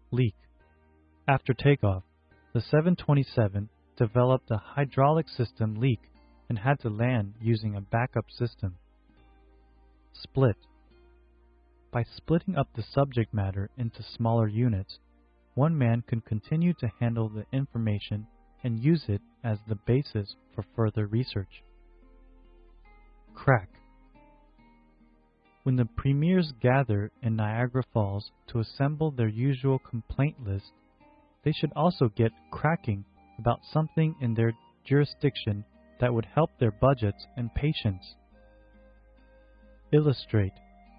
Leak. After takeoff, the 727 developed a hydraulic system leak and had to land using a backup system. Split. By splitting up the subject matter into smaller units, one man can continue to handle the information and use it as the basis for further research. Crack. When the premiers gather in Niagara Falls to assemble their usual complaint list, they should also get cracking about something in their jurisdiction that would help their budgets and patience. Illustrate.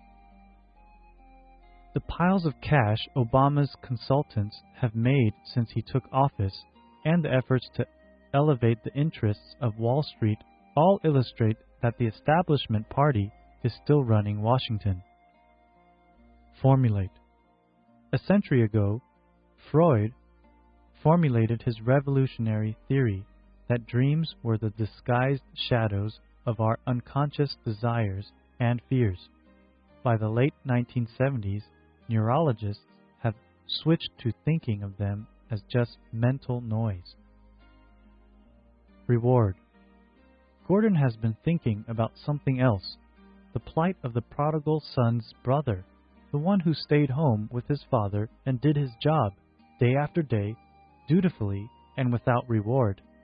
The piles of cash Obama's consultants have made since he took office and the efforts to elevate the interests of Wall Street all illustrate that the establishment party is still running Washington. Formulate. A century ago, Freud formulated his revolutionary theory that dreams were the disguised shadows of our unconscious desires and fears. By the late 1970s, neurologists have switched to thinking of them as just mental noise. Reward. Gordon has been thinking about something else, the plight of the prodigal son's brother, the one who stayed home with his father and did his job day after day, dutifully and without reward.